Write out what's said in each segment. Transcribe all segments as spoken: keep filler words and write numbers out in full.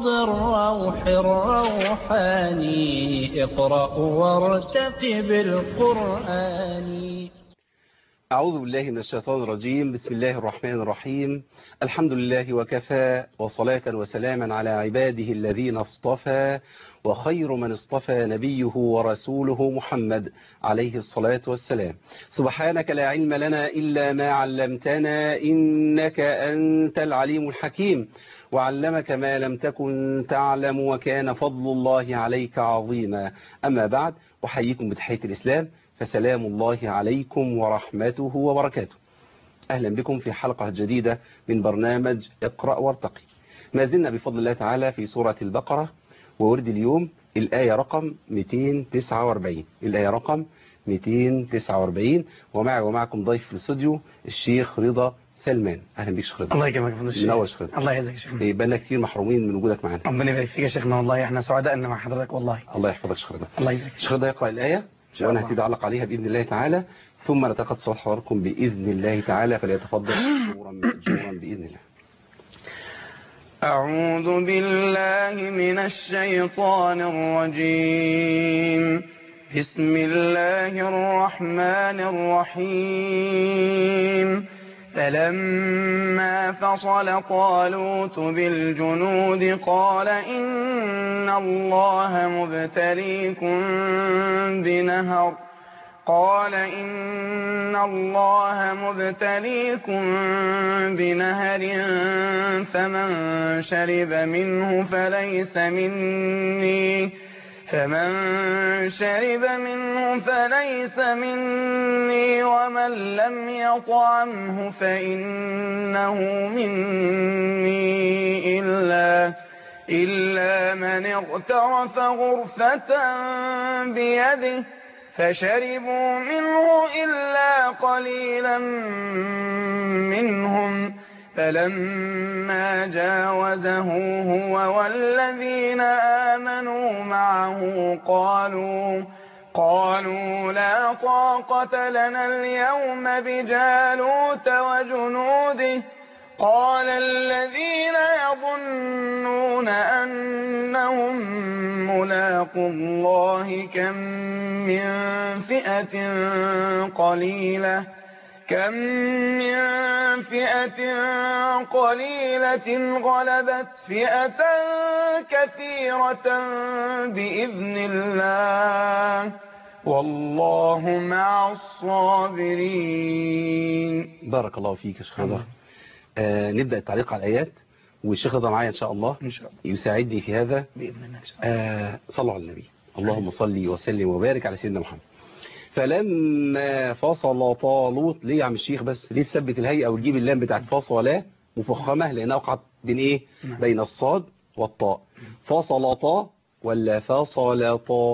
روض الروح الروحاني اقرأ وارتقب القرآن. أعوذ بالله من الشيطان الرجيم. بسم الله الرحمن الرحيم. الحمد لله وكفى، وصلاة وسلاما على عباده الذين اصطفى، وخير من اصطفى نبيه ورسوله محمد عليه الصلاة والسلام. سبحانك لا علم لنا إلا ما علمتنا إنك أنت العليم الحكيم، وعلمك ما لم تكن تعلم، وكان فضل الله عليك عظيما. أما بعد، أحييكم بتحية الإسلام، فسلام الله عليكم ورحمته وبركاته. أهلا بكم في حلقة جديدة من برنامج اقرأ وارتقي. ما زلنا بفضل الله تعالى في سورة البقرة، وورد اليوم الآية رقم مئتين وتسعة وأربعين. الآية رقم مئتين وتسعة وأربعين، ومعي ومعكم ضيف في الاستوديو الشيخ رضا سلمان. اهلا بيك شيخ رضا. الله يكرمك يا فندم الشيخ. منور شيخ رضا. الله يعزك يا شيخنا. إيه، بقالنا كتير محرومين من وجودك معنا. ربنا يبارك فيك يا شيخنا، والله احنا سعداء ان مع حضرتك والله. الله يحفظك شيخ رضا. الله يبارك فيك. شيخ رضا يقرأ الآية وانا هبتدي اعلق عليها باذن الله تعالى، ثم نتقد صلاة حضراتكم باذن الله تعالى، فليتفضل مشكورا مأجورا باذن الله. أعوذ بالله من الشيطان الرجيم. بسم الله الرحمن الرحيم. فلما فصل طالوت بالجنود قال إن الله مبتليكم بنهر قال إن الله مبتليكم بنهر فمن شرب منه فليس مني فمن شرب منه فليس مني ومن لم يطعمه فإنه مني إلا إلا من اغترف غرفة بيده فشربوا منه إلا قليلا منهم فلما جاوزه هو والذين آمنوا معه قالوا قالوا لا طاقة لنا اليوم بجالوت وجنوده قال الذين يظنون أنهم ملاقو الله كم من فئة قليلة كم من فئة قليلة غلبت فئة كثيرة بإذن الله والله مع الصابرين. بارك الله فيك يا شيخ رضا. آه نبدأ التعليق على الآيات، والشيخ رضا معايا إن شاء الله إن شاء الله يساعدني في هذا بإذن الله. إن شاء الله. آه صلوا على النبي. اللهم صل وسلم وبارك على سيدنا محمد. فلما فصل طالوت، ليه يا عم الشيخ بس ليه تثبت الهيئة وتجيب اللام بتاعت فصل مفخمة؟ لأنها وقعت بين إيه؟ نعم. بين الصاد والطاء. فصل طاء ولا فصل طاء؟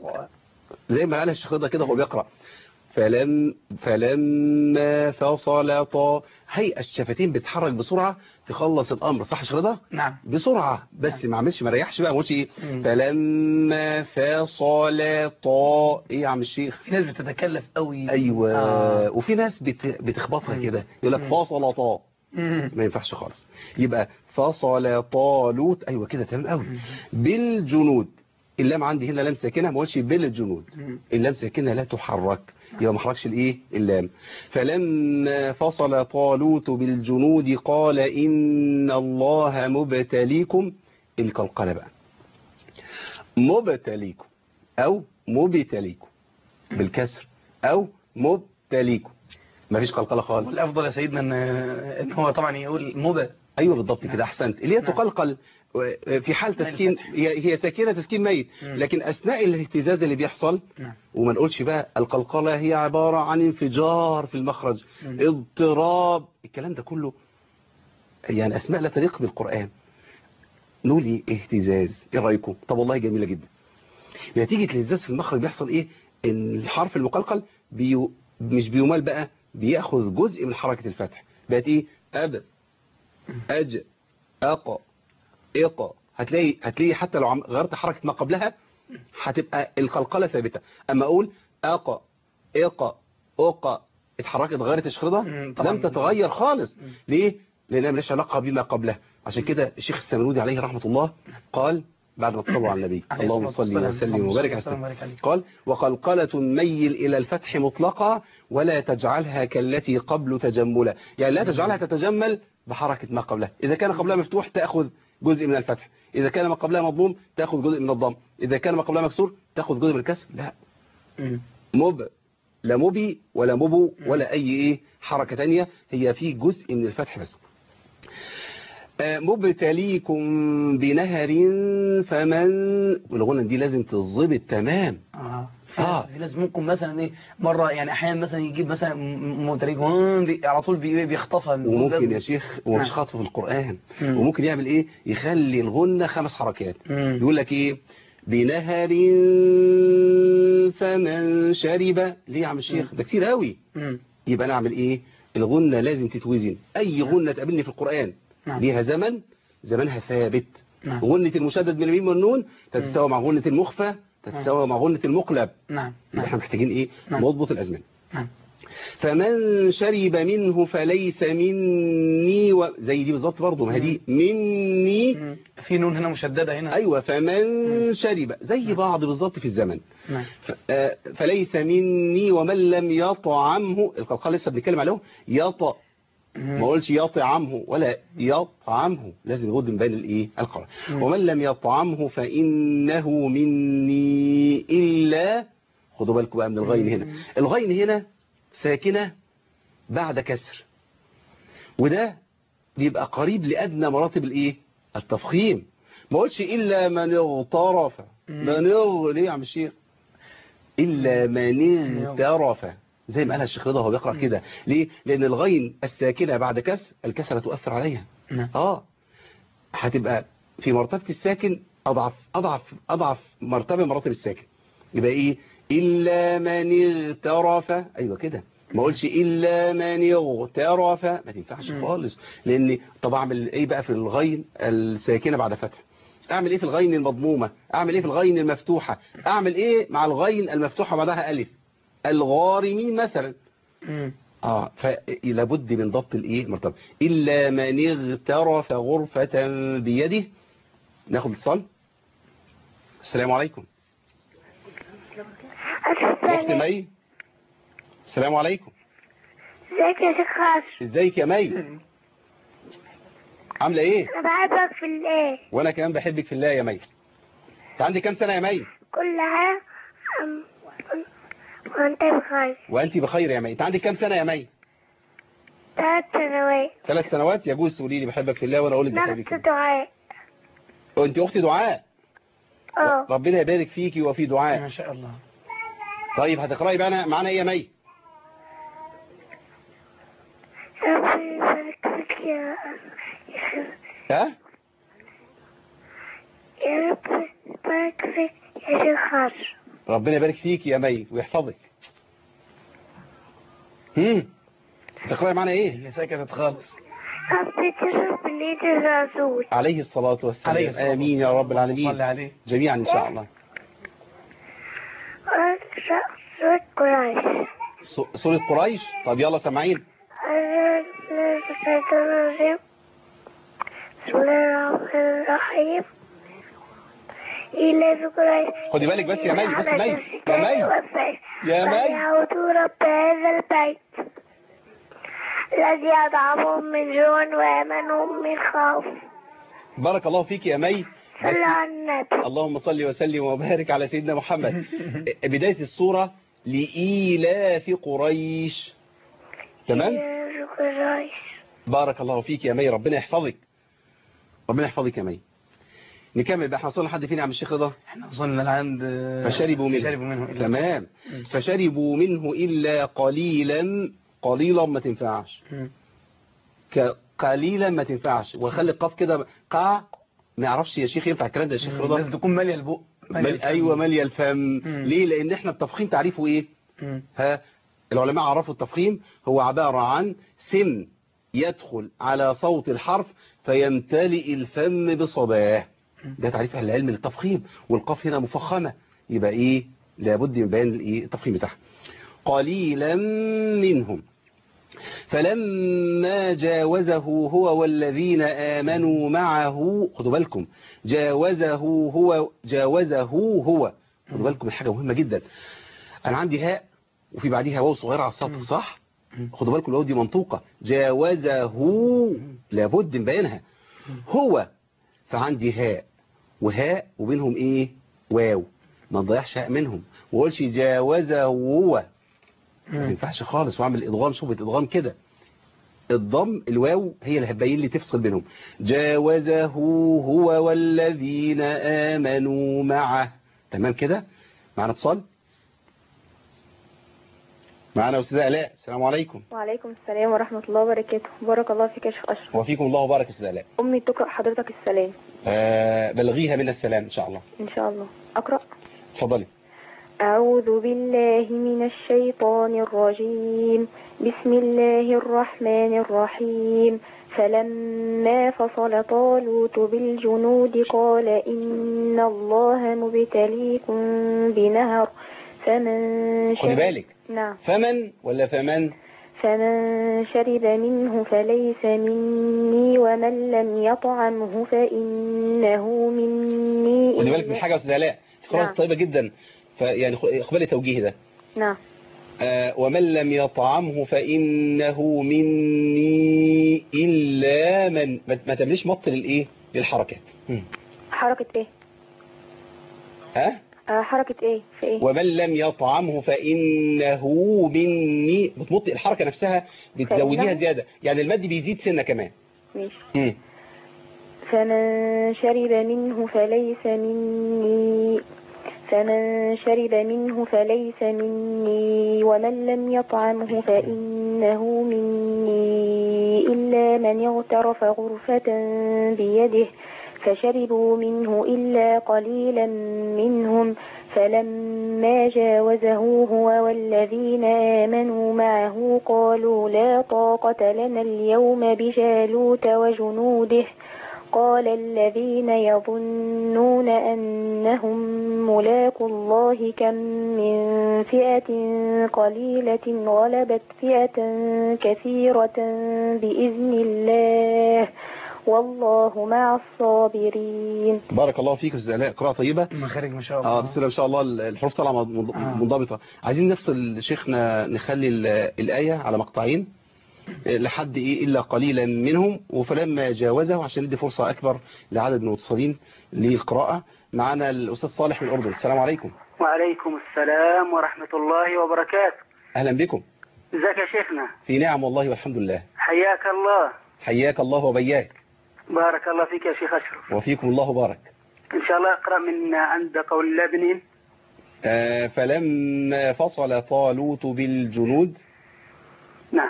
زي ما قالها الشيخ رضا كده هو بيقرأ. فلم فلما فصل طاء، هيئة الشفتين بتحرك بسرعة تخلص الأمر، صح يا شيخ رضا؟ نعم بسرعة، بس نعم. ما عملش ما ريحش بقى، ما قلتش ايه مم. فلما فصل طاء. ايه يا عم الشيخ؟ في ناس بتتكلف قوي. ايوه آه. وفي ناس بت... بتخبطها مم. كده يقول لك مم. فصل طاء، مم. ما ينفعش خالص. يبقى فصل طالوت، ايوه كده تمام قوي. مم. بالجنود، اللام عندي هنا لام ساكنه، ما قلتش بالجنود، مم. اللام ساكنه لا تحرك، يبقى ما حركش الايه اللام. فلما فصل طالوت بالجنود قال ان الله مبتليكم، القلقله بقى، مبتليكم او مبتليكم بالكسر او مبتليكم، ما فيش قلقله خالص. والافضل يا سيدنا ان ان هو طبعا يقول مبا. ايوه بالضبط نعم. كده، احسنت. اللي هي نعم. تقلقل في حال تسكين، هي هي ساكنه تسكين ميت، مم. لكن اثناء الاهتزاز اللي بيحصل، نعم. وما نقولش بقى القلقله هي عباره عن انفجار في المخرج، مم. اضطراب، الكلام ده كله يعني اسماء لا تليق بالقران. نقول ايه؟ اهتزاز. ايه رايكم؟ طب والله جميله جدا. نتيجه الاهتزاز في المخرج بيحصل ايه؟ ان الحرف المقلقل بيو مش بيمال بقى، بياخذ جزء من حركه الفتح، بقت ايه؟ اب اج اق اق. هتلاقي هتلاقي حتى لو غيرت حركه ما قبلها هتبقى القلقله ثابته. اما اقول اق اق اق، اتحركت اتغيرت الشخرده؟ لم تتغير خالص. ليه؟ لانها مالهاش علاقه بما قبلها. عشان كده الشيخ السمنودي عليه رحمه الله قال بعد ما تصلوا على النبي عليه اللهم الصلاة صل والسلام. وسلم اللهم وبارك صل على وسلم سيدنا. وبارك عليه. قال وقلقلة ميل إلى الفتح مطلقة ولا تجعلها كالتي قبل تجملا، يعني لا تجعلها تتجمل بحركة ما قبلها. إذا كان قبلها مفتوح تأخذ جزء من الفتح، إذا كان ما قبلها مضموم تأخذ جزء من الضم، إذا كان ما قبلها مكسور تأخذ جزء من الكسر. لا، مم. مب لا مبي ولا مبو ولا أي إيه حركة تانية، هي في جزء من الفتح بس. آه، مبتليكم بنهر فمن، والغنى دي لازم تظبط تمام. اه في آه. ناس- في ناس ممكن مثلا ايه مره يعني احيانا مثلا يجيب مثلا مدرج على طول بي- بيخطفها. وممكن يا شيخ هو مش نعم. خاطف في القرآن، مم. وممكن يعمل ايه يخلي الغنة خمس حركات. مم. يقول لك ايه بنهر فمن شرب، ليه يا عم الشيخ ده كتير قوي. مم. يبقى انا اعمل ايه الغنة لازم تتوزن. اي غنة تقابلني في القرآن نعم. ليها زمن، زمنها ثابت. نعم. غنة المشدد من الميم والنون تتساوى مع غنة المخفى تتساوى مع غنة المقلب. نعم. يبقى احنا نعم. محتاجين ايه نعم. نضبط الازمان. نعم. فمن شرب منه فليس مني و... زي دي بالظبط برضه، ما هي دي مني. مم. في نون هنا مشددة هنا. ايوه فمن مم. شرب زي نعم. بعض بالظبط في الزمن. نعم. ف... آه، فليس مني ومن لم يطعمه، القلقال لسه بنتكلم عليهم يط مم. ما قولش يطعمه ولا يطعمه، لازم يغض من بين الايه القرار. مم. ومن لم يطعمه فانه مني الا، خدوا بالكم بقى من الغين هنا. مم. الغين هنا ساكنه بعد كسر، وده بيبقى قريب لادنى مراتب الايه التفخيم. ما قولش الا من اغترف. مم. من اغ ليه يا عم الشيخ الا من اغترف زي ما قالها الشيخ رضا وهو بيقرأ كده. ليه؟ لأن الغين الساكنة بعد كسر الكسرة تؤثر عليها. نعم. اه هتبقى في مرتبة الساكن أضعف أضعف أضعف مرتبة مراتب الساكن. يبقى إيه؟ إلا من اغترف. أيوة كده، ما أقولش إلا من اغترف، ما تنفعش خالص. لأن طب أعمل إيه بقى في الغين الساكنة بعد فتح؟ أعمل إيه في الغين المضمومة؟ أعمل إيه في الغين المفتوحة؟ أعمل إيه مع الغين المفتوحة بعدها ألف؟ الغارمين مثلا. مم. اه فلا بد من ضبط الايه المرتبه. الا من اغترف غرفه بيده. ناخد اتصال. السلام عليكم. اخت مي. السلام عليكم. ازيك يا شيخ خاص؟ ازيك يا مي؟ عامله ايه؟ انا بحبك في الله. وانا كمان بحبك في الله يا مي. انت عندك كام سنه يا مي؟ كلها أم... وانت بخير. وانت بخير يا مي. انت عندك كام سنه يا مي؟ ثلاث سنوات. ثلاث سنوات. يجوز تقولي لي بحبك في الله وانا اقول لك بحبك في نفس الله. دعاء. وانت اختي دعاء. اه ربنا يبارك فيكي وفي دعاء. ما شاء الله. طيب هتقراي بقى معانا ايه يا مي؟ ربي يبارك فيك يا ها؟ يا رب يبارك فيك يا شيخ خاص. ربنا يبارك فيك يا مي ويحفظك. امم تقرأي معنا ايه؟ هي سكتت خالص. ربي تشرب من ايد الرسول عليه الصلاة والسلام. عليه الصلاة آمين يا رب العالمين. صلي عليه. جميعا إن شاء الله. واقرأ سورة قريش. س- سورة قريش. طب يلا سامعين. بسم الله الرحمن الرحيم. إلى قريش. خدي بالك بس يا مي، بس مي يا مي يا مي. فليعبدوا رب هذا البيت الذي أطعمهم من جوع وآمنهم من خوف. بارك الله فيك يا مي. بس صلى على النبي. اللهم صل وسلم وبارك على سيدنا محمد. بداية السورة لإيلاف قريش. تمام. إلى قريش. بارك الله فيك يا مي، ربنا يحفظك. ربنا يحفظك يا مي. نكمل بقى. احنا وصلنا لحد فين يا عم الشيخ رضا؟ احنا وصلنا لعند فشربوا منه. فشربوا منه إلا تمام. فشربوا منه إلا قليلا. قليلا ما تنفعش. مم. ك- قليلا ما تنفعش. وخلي القاف كده قاع. ما يعرفش يا شيخ ينفع الكلام ده يا شيخ رضا؟ لازم تكون ماليه البق. مالية مل... الفم. ايوه ماليه الفم. مم. ليه؟ لان احنا التفخيم تعريفه ايه؟ مم. ها العلماء عرفوا التفخيم هو عبارة عن سن يدخل على صوت الحرف فيمتلئ الفم بصداه. ده تعريف اهل العلم للتفخيم. والقاف هنا مفخمه، يبقى ايه؟ لابد من بيان الايه التفخيم بتاعها. قليلا منهم. فلما جاوزه هو والذين آمنوا معه، خدوا بالكم، جاوزه هو جاوزه هو خدوا بالكم من حاجة مهمة جدا. أنا عندي هاء وفي بعديها واو صغيرة على السطر، صح؟ خدوا بالكم الواو دي منطوقة. جاوزه لابد نبينها. هو، فعندي هاء وهاء وبينهم ايه؟ واو. ما نضيعش هاء منهم وقولش جاوزه هو، ما ينفعش خالص. واعمل ادغام، شوف ادغام كده، الضم الواو هي اللي هتبين لي تفصل بينهم. جاوزه هو والذين آمنوا معه. تمام كده؟ معنا اتصال؟ معنا أستاذة آلاء. السلام عليكم. وعليكم السلام ورحمة الله وبركاته. بارك الله فيك يا شيخ أشرف. وفيكم الله وبارك. أستاذة آلاء، أمي تقرأ حضرتك السلام. آه بلغيها من السلام إن شاء الله. إن شاء الله. أقرأ. اتفضلي. أعوذ بالله من الشيطان الرجيم. بسم الله الرحمن الرحيم. فلما فصل طالوت بالجنود قال إن الله مبتليكم بنهر فمن خدي بالك. نعم. فمن ولا فمن؟ فمن شرب منه فليس مني ومن لم يطعمه فإنه مني. خدي بالك من حاجة يا أستاذ آلاء، قراءة نعم. طيبة جدا، فيعني اقبلي توجيه ده. نعم. آه ومن لم يطعمه فإنه مني إلا من، ما تعمليش مط للإيه؟ للحركات. حركة إيه؟ ها؟ آه حركة إيه؟ في إيه؟ ومن لم يطعمه فإنه مني، بتمطي الحركة نفسها، بتزوديها فإنه؟ زيادة، يعني المد بيزيد سنة كمان. ماشي. مم. فمن شرب منه فليس مني فمن شرب منه فليس مني ومن لم يطعمه فإنه مني إلا من اغترف غرفة بيده فشربوا منه إلا قليلا منهم. فلما جاوزه هو والذين آمنوا معه قالوا لا طاقة لنا اليوم بجالوت وجنوده. قال الذين يظنون أنهم ملاقو الله كم من فئة قليلة غلبت فئة كثيرة بإذن الله والله مع الصابرين. بارك الله فيك أستاذ آلاء، قراءة طيبة. مخارج ما شاء الله. اه بسم الله ما شاء الله، الحروف طالعه منضبطه. عايزين نفصل شيخنا، نخلي الآية على مقطعين لحد ايه الا قليلا منهم وفلما جاوزه، عشان ندي فرصة اكبر لعدد من المتصلين للقراءة. معنا الاستاذ صالح من الاردن. السلام عليكم. وعليكم السلام ورحمة الله وبركاته. اهلا بكم. ازيك يا شيخنا؟ في نعم والله والحمد لله. حياك الله. حياك الله وبياك. بارك الله فيك يا شيخ أشرف. وفيكم الله بارك. ان شاء الله اقرأ من عند قول الله بنين. آه فلما فصل طالوت بالجنود. نعم.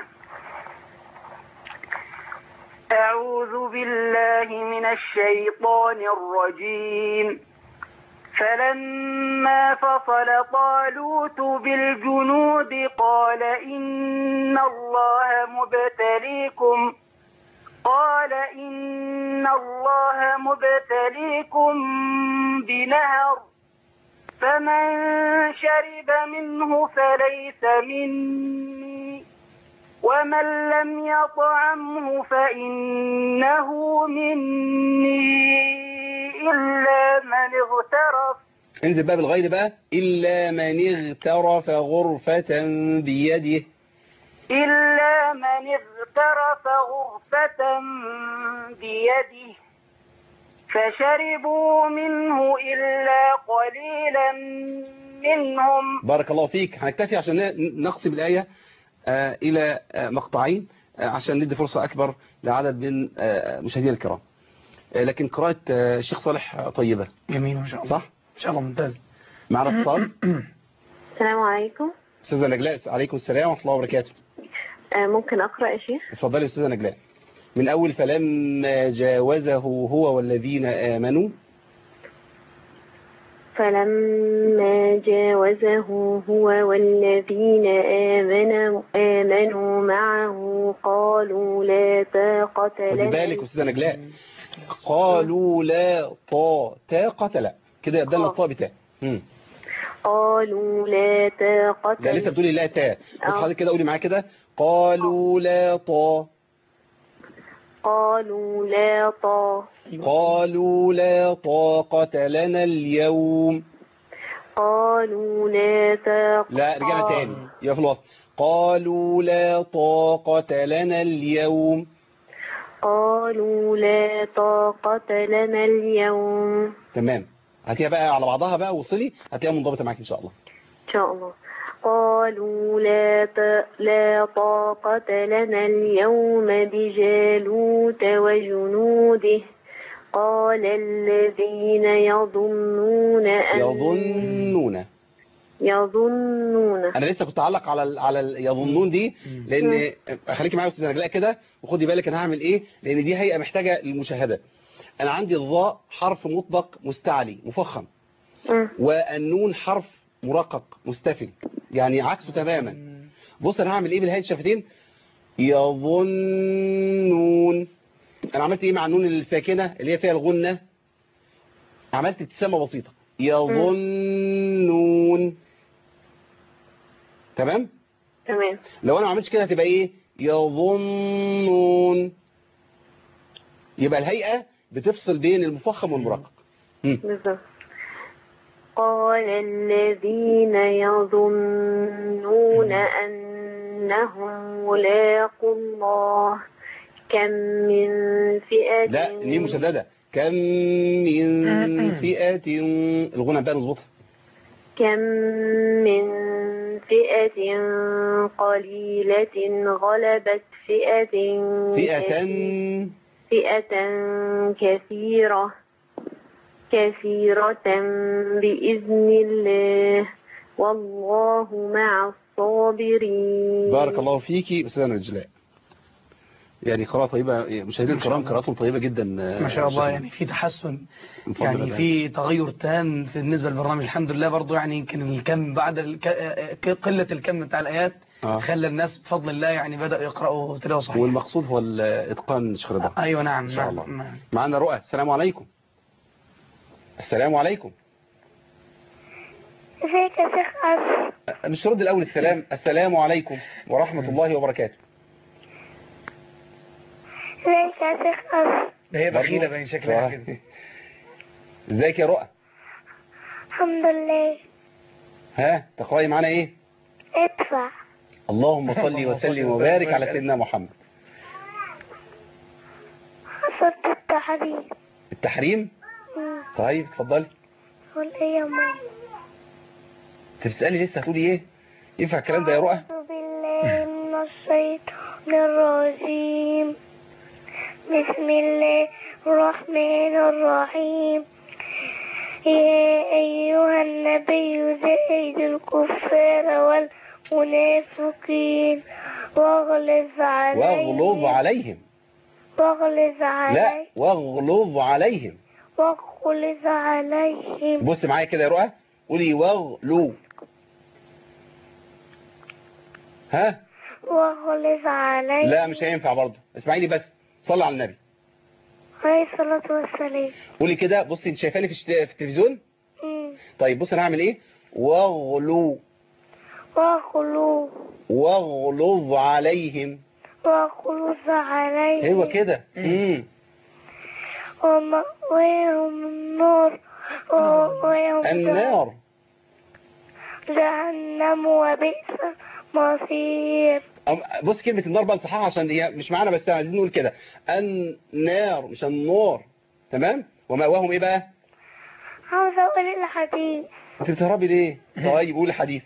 أعوذ بالله من الشيطان الرجيم. فلما فصل طالوت بالجنود قال إن الله مبتليكم قال إن الله مبتليكم بنهر فمن شرب منه فليس مني ومن لم يطعمه فإنه مني إلا من اغترف. انزل بقى بالغير بقى. إلا من اغترف غرفة بيده. إلا من اغترف غرفة بيده فشربوا منه إلا قليلا منهم. بارك الله فيك. هنكتفي عشان نقسم الآية آه إلى آه مقطعين آه عشان ندي فرصة أكبر لعدد من آه مشاهدينا الكرام. آه لكن قراءة آه الشيخ صالح طيبة. جميل ما شاء الله. صح؟ إن شاء الله ممتاز. معنا اتصال. السلام عليكم. أستاذة نجلاء. عليكم السلام ورحمة الله وبركاته. آه ممكن أقرأ يا شيخ؟ اتفضلي أستاذة نجلاء. من أول فلما جاوزه هو والذين آمنوا. فلما جاوزه هو والذين آمنوا آمنوا معه قالوا لا طاقة لنا. خدي بالك أستاذة نجلاء، قالوا لا طا طاقة لا كده يبدأ لنا الطاء بتاء. قالوا لا طاقة. لا لسه بتقولي لا تاء. بس حضرتك كده قولي معايا كده. قالوا لا طا قالوا لا طا قالوا لا طاقة لنا اليوم. قالوا لا طاقة لا رجعنا تاني يبقى في الوسط. قالوا لا طاقة لنا اليوم. قالوا لا طاقة لنا اليوم. تمام. هاتيها بقى على بعضها بقى وصلي هتلاقيها منضبطة معاك إن شاء الله. إن شاء الله. قالوا لا ط- لا طاقة لنا اليوم بجالوت وجنوده قال الذين يظنون أن يظنون. يظنون انا لسه كنت اعلق على ال على ال يظنون دي لان خليكي معايا يا استاذه نجلاء كده وخدي بالك انا هعمل ايه لان دي هيئه محتاجه للمشاهده. انا عندي الظاء حرف مطبق مستعلي مفخم م. والنون حرف مرقق مستفل يعني عكسه تماما. بص انا هعمل ايه بالهيئه الشفتين. يظنون. انا عملت ايه مع النون الساكنه اللي هي فيها الغنه. عملت ابتسامه بسيطه. يظنون. تمام. تمام. لو انا ما عملتش كده هتبقى ايه يظنون. يبقى الهيئه بتفصل بين المفخم والمرقق. بالظبط. قال الذين يظنون أنهم ملاقوا الله كم من فئة. لا دي مشدده. كم من فئه. الغنى بقى نظبطها. كم من فئة قليلة غلبت فئة فئه فئة كثيرة كثيرة بإذن الله والله مع الصابرين. بارك الله فيكي أستاذة نجلاء. يعني قراءة طيبة مشاهدينا الكرام قراءتهم طيبة جدا ما شاء الله يعني في تحسن يعني الله. في تغير تام في بالنسبة للبرنامج الحمد لله برضو يعني يمكن الكم بعد الك... قلة الكم بتاع الآيات آه. خلى الناس بفضل الله يعني بدأوا يقرأوا تلاوة صحيح. والمقصود هو الإتقان شيخ رضا. أيوة نعم إن شاء الله. نعم. معنا رؤى. السلام عليكم. السلام عليكم. ازيك يا شيخ أسر؟ مش رد الأول السلام. السلام عليكم ورحمة الله وبركاته. ازيك يا شيخ أسر؟ ده هي بخيلة بين شكلها كده. ازيك يا رؤى؟ الحمد لله. ها تقرأي معانا ايه؟ ادفع. اللهم صل وسلم وبارك على سيدنا محمد. سورة التحريم. التحريم؟ طيب اتفضلي. قول ايه يا ماما؟ تسألي لسه هتقولي ايه؟ ينفع الكلام ده يا رؤى؟ أعوذ بالله من الشيطان الرجيم. بسم الله الرحمن الرحيم. يا أيها النبي زاهد الكفار والمنافقين واغلظ عليهم. واغلظ عليهم. واغلظ عليهم. لا واغلظ عليهم. واغلظ عليهم. بص معايا كده يا رؤى قولي واغلو. ها واغلظ عليهم. لا مش هينفع برضه. اسمعيني بس صلي على النبي عليه الصلاة والسلام. قولي كده. بصي انت شايفاني في, الشت... في التلفزيون. مم. طيب بص انا هعمل ايه. واغلو. واغلو. واغلظ عليهم. واغلظ عليهم. ايوه كده. امم ومأواهم النار. ومأواهم النار. جهنم وبئس المصير. بص كلمة النار بقى نصححها عشان هي مش معانا بس عايزين نقول كده. النار مش النار. تمام. ومأواهم ايه بقى؟ عاوز اقول الحديث. انت بتهربي ليه؟ طيب قول الحديث.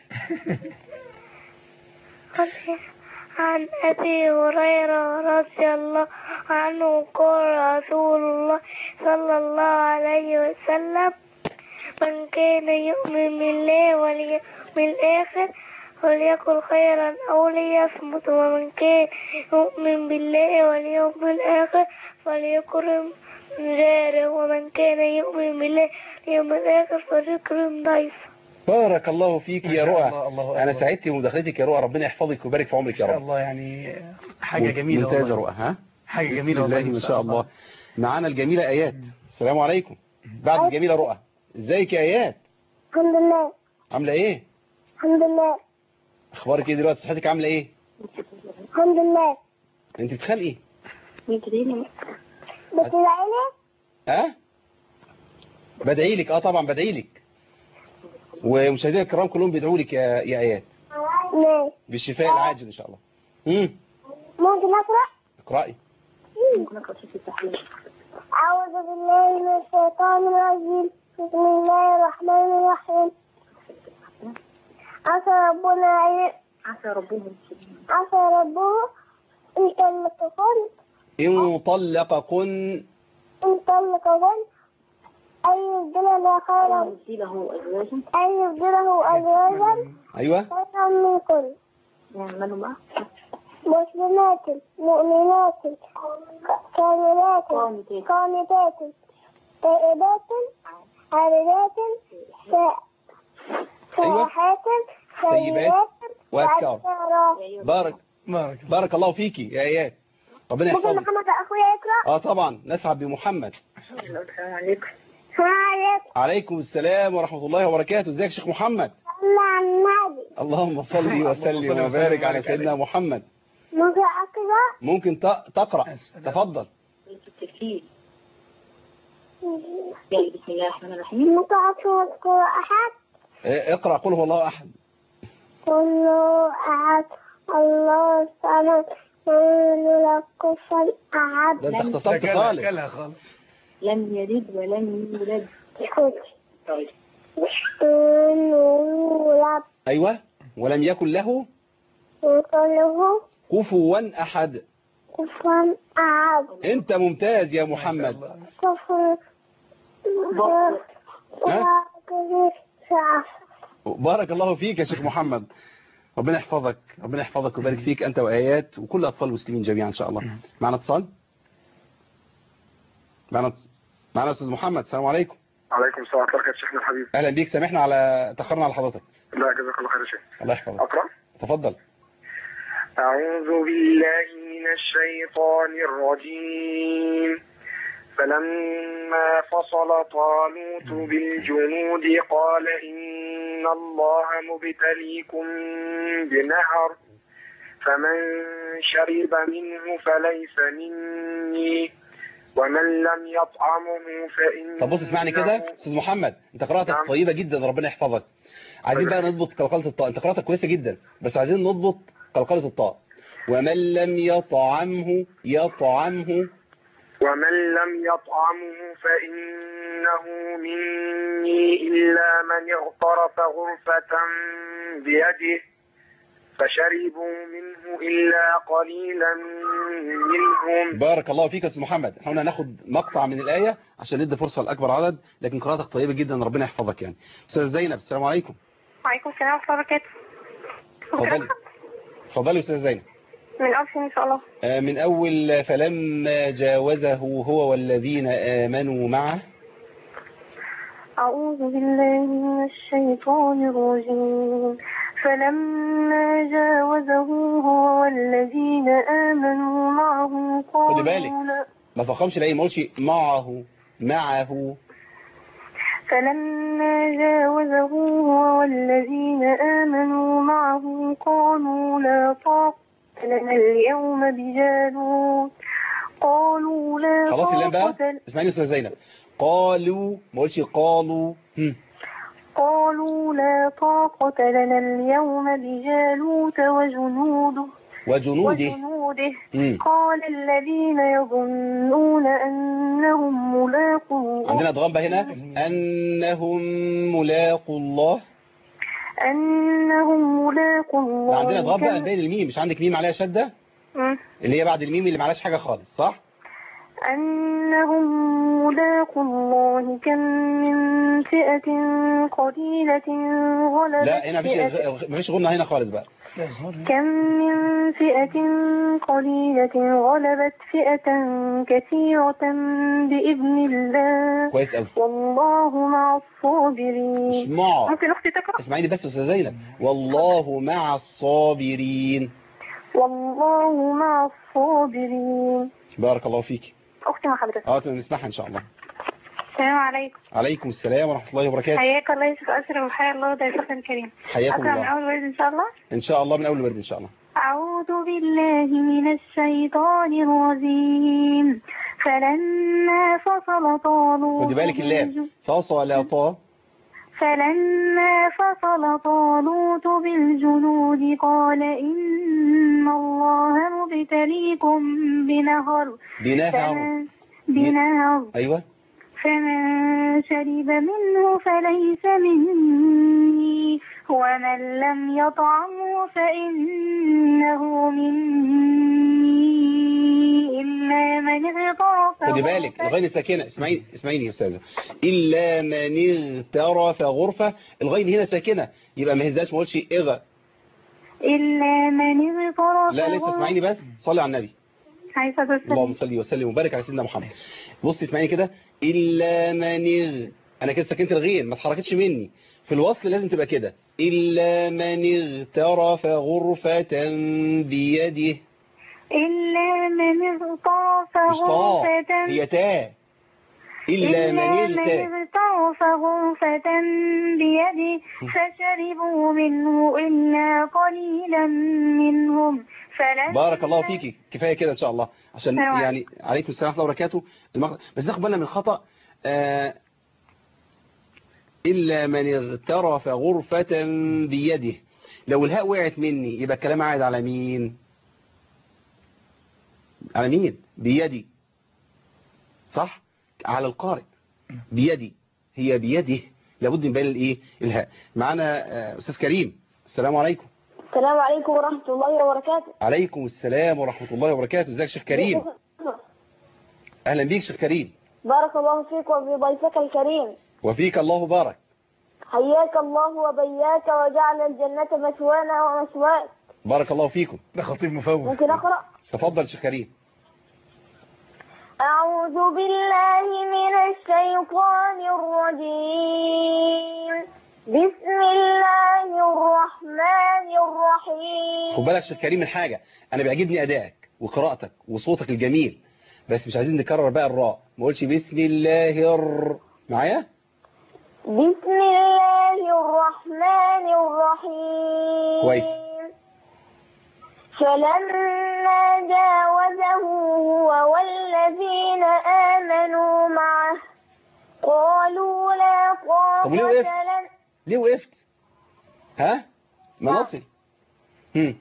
عن أبي هريرة رضي الله عنه قال رسول الله صلى الله عليه وسلم من كان يؤمن بالله واليوم الآخر فليقل خيرا أو ليصمت ومن كان يؤمن بالله واليوم الآخر فليكرم جاره ومن كان يؤمن بالله واليوم الآخر فليكرم ضيفه. بارك الله فيك يا رؤى. الله الله انا سعدت بمداخلتك يا رؤى. ربنا يحفظك ويبارك في عمرك يا رب. ان شاء الله يعني حاجه جميله ممتازه رؤى. ها حاجه جميله والله ما شاء الله. معانا الجميله ايات. السلام عليكم. بعد الجميله رؤى ازيك يا ايات؟ الحمد لله. عامله ايه؟ الحمد لله. اخبارك ايه دلوقتي؟ صحتك عامله ايه؟ الحمد لله. انت بتخانقي؟ بتدعيني؟ بتدعيني؟ ها؟ بدعي لك. اه طبعا بدعي لك، ومشاهدينا الكرام كلهم بيدعوا لك يا يا ايات ليه؟ بالشفاء العاجل ان شاء الله. امم ممكن اقرا؟ اقراي. ممكن اقرا في التحليل. اعوذ بالله من الشيطان الرجيم. بسم الله الرحمن الرحيم. عسى ربنا أن عسى ربه عسى ربه إن طلقكن ان طلقكن إن طلقكن أن يبدلنا خيرا أن يبدله أزواجا أن يبدله أزواجا ايوه خيرا منكن يعملوا معه مسلمات مؤمنات كاملات قانتات تائبات عابدات سائحات طيبات وأبكار. وأبكارا. بارك بارك بارك الله فيكي يا ايات، ربنا ممكن يحفظك. محمد أخويا يقرأ؟ اه طبعا نسعد بمحمد. السلام عليكم. السلام عليكم. عليكم السلام ورحمة الله وبركاته. ازيك يا شيخ محمد؟ صلى على النبي. اللهم صل وسلم وبارك على سيدنا محمد. ممكن أقرأ؟ ممكن ت- تقرأ. تفضل. بسم الله الرحمن الرحيم. ممكن أقرأ أحد؟ اه، اقرأ قل هو الله احد. قل أحد الله الصمد لم يلد كفوا أحد. ده انت اختصرت خالص. كلها خالص. لم يلد ولم يولد. طيب. لم يولد. ايوه ولم يكن له يكن له كفوا احد. كفوا أحد. انت ممتاز يا محمد. كفوا ها؟ أحد. بارك الله فيك يا شيخ محمد، ربنا يحفظك، ربنا يحفظك ويبارك فيك انت وايات وكل اطفال المسلمين جميعا ان شاء الله. معنا اتصال؟ معنا معنا استاذ محمد. السلام عليكم. عليكم السلام ورحمه الله وبركاته. شيخنا الحبيب، اهلا بيك، سامحنا على تاخرنا على حضرتك. لا جزاك الله خير يا شيخ. الله يحفظك. اقرا. تفضل. اعوذ بالله من الشيطان الرجيم. فلما فصل طالوت بالجنود قال إن الله مبتليكم بنهر فمن شرب منه فليس مني ومن لم يطعمه فإنه. طب بص اسمعني كده استاذ محمد، انت قراءتك نعم. طيبه جدا ربنا يحفظك. عايزين بقى نضبط قلقله الطاء، انت قراءتك كويسه جدا بس عايزين نضبط قلقله الطاء. ومن لم يطعمه يطعمه ومن لم يطعمه فإنه مني إلا من اغترف غرفة بيده فشربوا منه إلا قليلا منهم. بارك الله فيك يا استاذ محمد. احنا هناخد مقطع من الآية عشان ندي فرصة لأكبر عدد، لكن قراءتك طيبة جدا ربنا يحفظك يعني. أستاذ زينب السلام عليكم. وعليكم السلام ورحمة الله وبركاته. اتفضلي. اتفضلي يا أستاذ زينب. من أول فين إن شاء الله؟ آه، من أول فلما جاوزه هو والذين آمنوا معه. أعوذ بالله من الشيطان الرجيم. فلما جاوزه هو والذين آمنوا معه قالوا خدي بالك ما فخمش لاقي ما قولش معه معه. فلما جاوزه هو والذين آمنوا معه قالوا لا طاقة لنا اليوم بجالوت. قالوا لا خلاص اللام بقى. طاقة اسمعيني يا أستاذ زينب. قالوا ما قولش قالوا. هم. قالوا لا طاقة لنا اليوم بجالوت وجنوده وجنوده. وجنوده. مم. قال الذين يظنون أنهم ملاقوا الله. عندنا ضغام بقى هنا أنهم ملاقوا الله. أنهم ملاقوا الله. لا عندنا ضغام بقى بين الميم، مش عندك ميم عليها شدة مم. اللي هي بعد الميم اللي معلاش حاجة خالص صح؟ أنهم ملاقوا الله كم من فئة قليلة غلبت لا هنا مفيش فئة مفيش غنى هنا خالص بقى. كم من فئة قليلة غلبت فئة كثيرة بإذن الله. كويس قوي. والله مع الصابرين. مش مع. ممكن أختي تقرأ؟ اسمعيني بس يا أستاذ زينب. والله مع الصابرين. والله مع الصابرين. بارك الله فيك. أختي مع حضرتك. اه نسمعها ان شاء الله. السلام عليكم. عليكم السلام ورحمة الله وبركاته. حياك الله يا شيخ أشرف وحيا الله ضيفك الكريم. حياكم أقرأ من الله. أول ورد إن شاء الله. ان شاء الله من اول ورد ان شاء الله. أعوذ بالله من الشيطان الرجيم. فلما فصل طالوت خدي بالك اللام فصل طا فلما فصل طالوت بالجنود قال إن الله مبتليكم بنهر بنهر بنهر أيوة فمن شرب منه فليس مني ومن لم يطعمه فإنه مني إلا من اغترف. خدي بالك الغين ساكنة. اسمعيني اسمعيني يا أستاذة. إلا من اغترف غرفة، الغين هنا ساكنة يبقى ما هزاش ما قلتش إغا. إلا من اغترف. لا لسه اسمعيني بس. صلي على النبي. اللهم صل وسلم وبارك على سيدنا محمد. بصي اسمعيني كده. إلا من اغ أنا كده سكنت الغين ما اتحركتش مني. في الوصل لازم تبقى كده. إلا من اغترف غرفة بيده. إلا من اغترف غرفة. هي تاء. إلا من اغترف غرفة بيده فشربوا منه إلا قليلا منهم. بارك الله فيكي. كفاية كده إن شاء الله عشان يعني عليكم السلام ورحمة الله وبركاته. بس ناخد بالنا من الخطأ. آه إلا من اغترف غرفة بيده. لو الهاء وقعت مني يبقى الكلام عايد على مين؟ على مين؟ بيدي صح؟ على القارئ. بيدي هي بيده لابد من بين الايه؟ الهاء. معانا أستاذ كريم. السلام عليكم. السلام عليكم ورحمة الله وبركاته. عليكم السلام ورحمة الله وبركاته. ازيك شيخ كريم؟ أهلا بيك شيخ كريم. بارك الله فيك وبضيفك الكريم. وفيك الله بارك. حياك الله وبياك وجعل الجنة مثوانا ومثواك. بارك الله فيكم. ده خطيب مفوز. ممكن أقرأ؟ تفضل شيخ كريم. أعوذ بالله من الشيطان الرجيم. بسم الله الرحمن الرحيم. خد بالك شيخ كريم من حاجة. أنا بيعجبني أدائك وقراءتك وصوتك الجميل بس مش عايزين نكرر بقى الراء. ما قولش بسم الله الر معايا. بسم الله الرحمن الرحيم. كويس. فلما جاوزه هو والذين آمنوا معه قالوا لا طاقة لنا. ليه وقفت؟ ها؟ ما نصل. هم.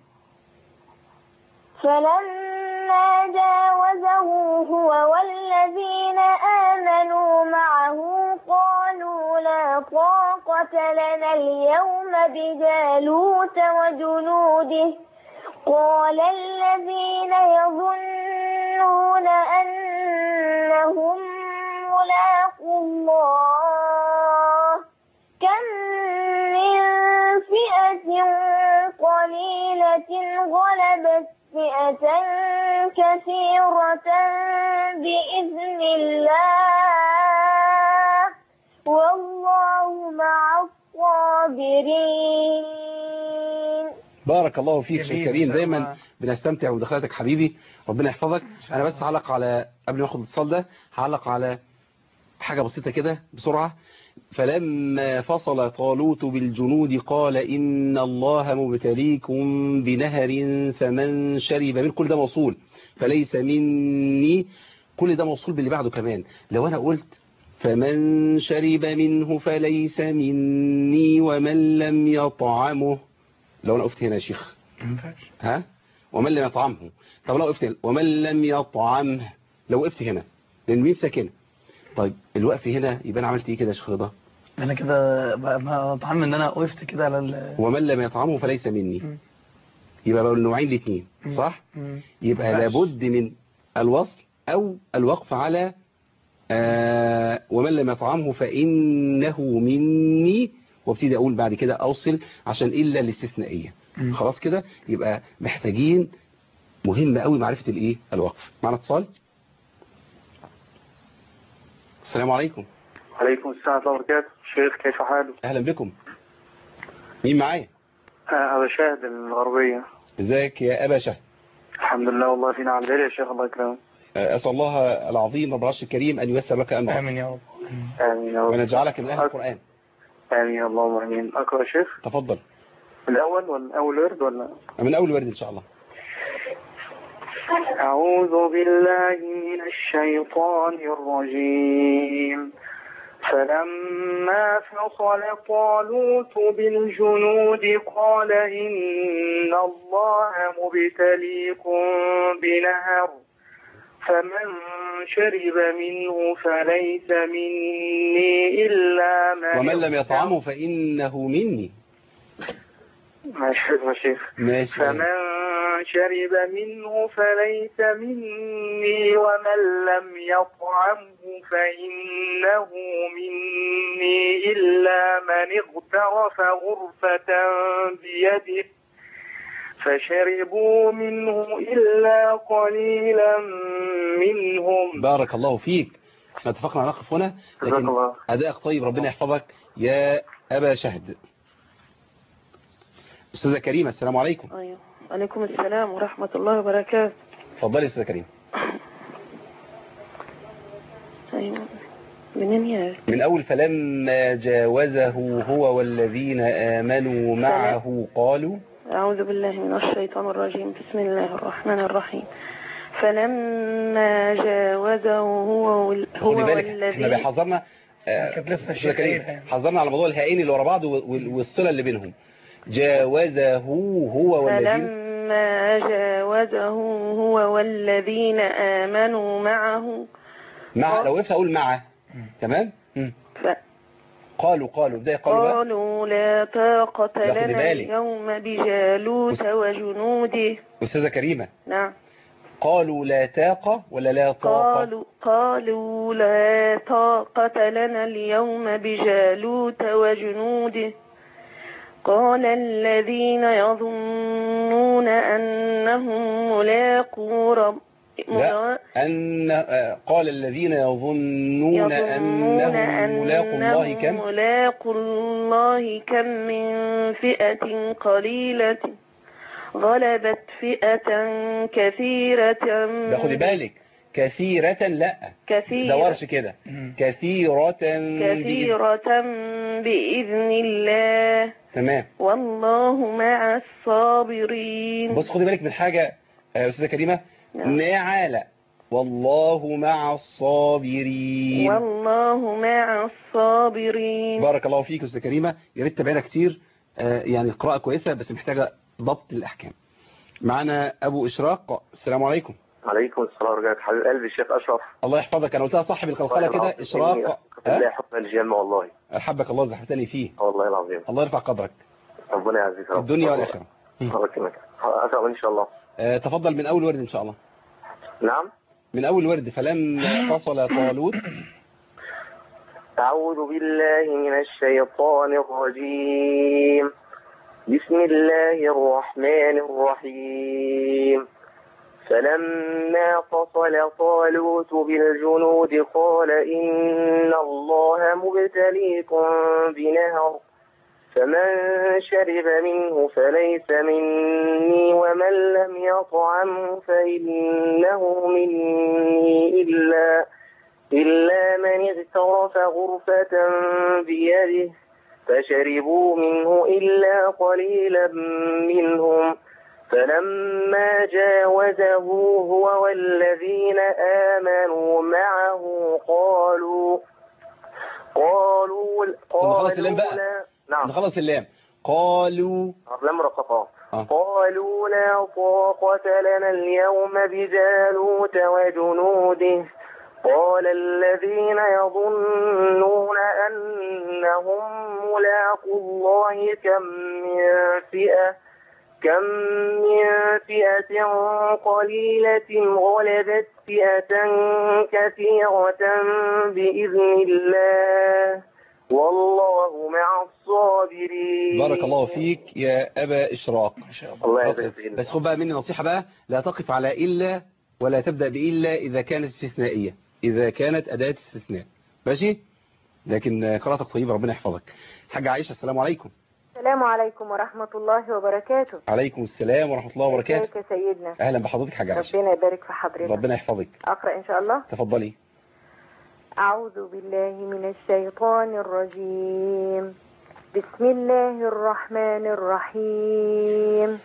فلما جاوزه هو والذين آمنوا معه قالوا لا طاقة لنا اليوم بجالوت وجنوده قال الذين يظنون أنهم ملاقو الله كم من فئة قليلة غلبت فئة كثيرة بإذن الله والله مع الصابرين. بارك الله فيك شيخ كريم. دايما بنستمتع بدخلاتك حبيبي ربنا يحفظك. انا بس هعلق على قبل ما اخد الاتصال ده هعلق على حاجة بسيطة كده بسرعة. فلما فصل طالوت بالجنود قال إن الله مبتليكم بنهر فمن شرب من كل ده موصول فليس مني كل ده موصول باللي بعده كمان. لو أنا قلت فمن شرب منه فليس مني ومن لم يطعمه لو أنا وقفت هنا يا شيخ ها ومن لم يطعمه. طب لو وقفت هنا ومن لم يطعمه لو وقفت هنا لأن مين ساكنه. طيب الوقف هنا يبقى انا عملت ايه كده يا شيخ رضا؟ انا كده بطعم ان انا وقفت كده على ال... ومن لم يطعمه فليس مني. م. يبقى بقى النوعين الاثنين صح؟ م. يبقى ماشي. لابد من الوصل او الوقف على آه ومن لم يطعمه فانه مني وابتدي اقول بعد كده اوصل عشان الا الاستثنائيه. م. خلاص كده يبقى محتاجين مهم قوي معرفه الايه الوقف. معنا اتصال. السلام عليكم. وعليكم السلام ورحمة الله وبركاته. شيخ كيف حالك؟ أهلا بكم. مين معايا؟ أبا شاهد الغربية. ازيك يا أبا شاهد؟ الحمد لله والله في نعم يا شيخ الله يكرمك. أسأل الله العظيم رب العرش الكريم أن ييسر لك أمرك. آمين يا رب. آمين يا رب. ونجعلك من أهل القرآن. آمين اللهم آمين. أقرأ يا شيخ؟ تفضل. الأول ولا أول ورد ولا؟ من أول ورد إن شاء الله. أعوذ بالله من الشيطان الرجيم. فلما فصل طالوت بالجنود قال إن الله مبتليكم بنهر فمن شرب منه فليس مني إلا من ومن لم يطعمه فإنه مني. ماشي يا شيخ. ماشي. فمن شرب منه فليس مني ومن لم يطعمه فإنه مني إلا من اغترف غرفة بيده فشربوا منه إلا قليلا منهم. بارك الله فيك. احنا اتفقنا على نقف هنا، لكن أدائك طيب، ربنا يحفظك يا أبا شهد. أستاذة كريمة السلام عليكم. أيوة عليكم السلام ورحمة الله وبركاته. اتفضلي أستاذة كريمة. أيوة منين يا من أول فلما جاوزه هو والذين آمنوا معه قالوا. أعوذ بالله من الشيطان الرجيم. بسم الله الرحمن الرحيم. فلما جاوزه هو وال... هو والذين احنا بيحذرنا كانت لسه الشيخ حذرنا على موضوع الهائين اللي ورا بعض والصلة اللي بينهم. جاوزه هو والذين فلما جاوزه هو والذين آمنوا معه. مع لو وقفت أقول معه. تمام. ف... قالوا قالوا بداية قالوا قالوا لا طاقة لنا اليوم بجالوت وجنوده. أستاذة كريمة. نعم. قالوا لا طاقة ولا لا طاقة؟ قالوا قالوا لا طاقة لنا اليوم بجالوت وجنوده. قال الذين يظنون أنهم ملاقو رب لا أن قال الذين يظنون أنهم ملاقو الله كم ملاقو الله كم من فئة قليلة غلبت فئة كثيرة. ده خدي بالك كثيرة لا كثيرة ده ورش كده كثيرة كثيرة بإذن الله. تمام. والله مع الصابرين. بص خدي بالك من حاجة يا أستاذة كريمة. نعالة والله مع الصابرين. والله مع الصابرين. بارك الله فيك أستاذة كريمة. يا ريت تابعنا كتير، يعني قراءة كويسة بس محتاجة ضبط الأحكام. معنا أبو إشراق. السلام عليكم. عليكم السلام ورحمة حبيب قلبي الشيخ أشرف. الله يحفظك. أنا قلتها صح بالقلقلة كده. إشراق. الله يحفظنا الجنة والله. أحبك الله زحفتني فيه. والله العظيم. الله يرفع قدرك. ربنا يعزك رب. الدنيا والآخرة. الله يكرمك. أسأل إن شاء الله. أه تفضل من أول ورد إن شاء الله. نعم. من أول ورد. فلما فصل طالوت. أعوذ بالله من الشيطان الرجيم. بسم الله الرحمن الرحيم. فلما فصل طالوت بالجنود قال إن الله مبتليكم بنهر فمن شرب منه فليس مني ومن لم يطعمه فإنه مني إلا إلا من اغترف غرفة بيده فشربوا منه إلا قليلا منهم. فلما جاوزه هو والذين آمنوا معه قالوا قالوا قالوا نعم نخلص اللام. قالوا لم رققا قالوا لا طاقة لنا اليوم بجالوت وجنوده. قال الذين يظنون أنهم ملاقو الله كم من فئة كم من فئة قليلة غلبت فئة كثيرة بإذن الله والله مع الصابرين. بارك الله فيك يا أبا إشراق. الله يبارك. بس خد بقى مني نصيحة بقى، لا تقف على إلا ولا تبدأ بإلا إذا كانت استثنائية، إذا كانت أداة استثناء ماشي، لكن قراءتك طيبة ربنا يحفظك. حاجة عائشة السلام عليكم. السلام عليكم ورحمة الله وبركاته. عليكم السلام ورحمة الله وبركاته. ازيك يا سيدنا؟ أهلا بحضرتك حاجة عائشة. ربنا يبارك في حضرتك. ربنا يحفظك. أقرأ إن شاء الله. تفضلي. أعوذ بالله من الشيطان الرجيم. بسم الله الرحمن الرحيم.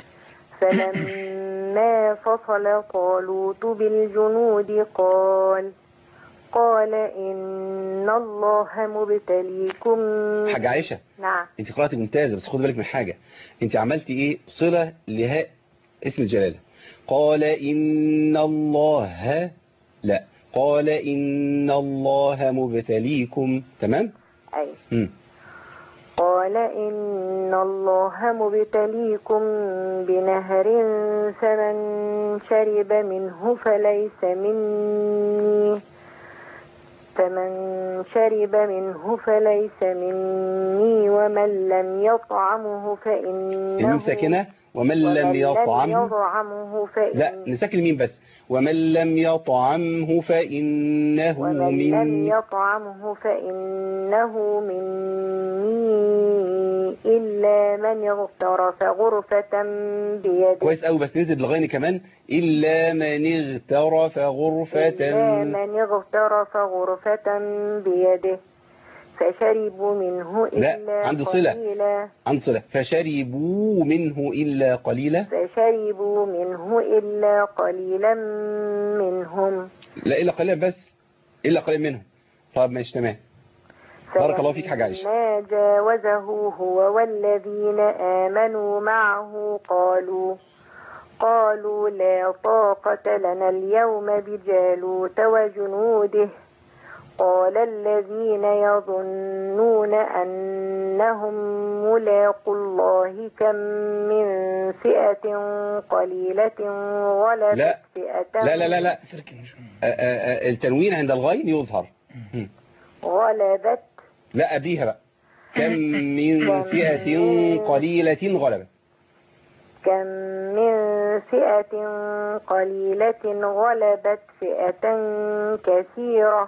فلما فصل طالوت بالجنود قال قال إن الله مبتليكم. حاجة عائشة، نعم. انت قرأتي ممتازة، بس خدي بالك من حاجة، انت عملتي ايه؟ صلة لهاء اسم الجلالة. قال إن الله، لا، قال إن الله مبتليكم. تمام؟ أي. مم. قال إن الله مبتليكم بنهر فمن شرب منه فليس مني فمن شرب منه فليس مني ومن لم يطعمه فإنه الميم ساكنة. ومن لم يطعمه يطعمه فإن لا، نسكن الميم بس. ومن لم يطعمه فإنه ومن من لم يطعمه فإنه مني إلا من اغترف غرفة بيده. كويس قوي، بس ننزل بالغين كمان. إلا من اغترف غرفة إلا من اغترف غرفة بيده فشربوا منه إلا لا، عندي صلة. قليلا. عندي صلة. فشربوا منه إلا قليلا. فشربوا منه إلا قليلا منهم. لا، إلا قليلا بس. إلا قليلا منهم. طب ماشي تمام. بارك الله فيك حاجة عائشة. فلما جاوزه هو والذين آمنوا معه قالوا قالوا لا طاقة لنا اليوم بجالوت وجنوده. قال الذين يظنون أنهم ملاقوا الله كم من فئة قليلة غلبت لا. فئة لا لا لا لا آآ آآ التنوين عند الغين يظهر. غلبت. لا، قبليها بقى. كم من فئة قليلة غلبت. كم من فئة قليلة غلبت فئة كثيرة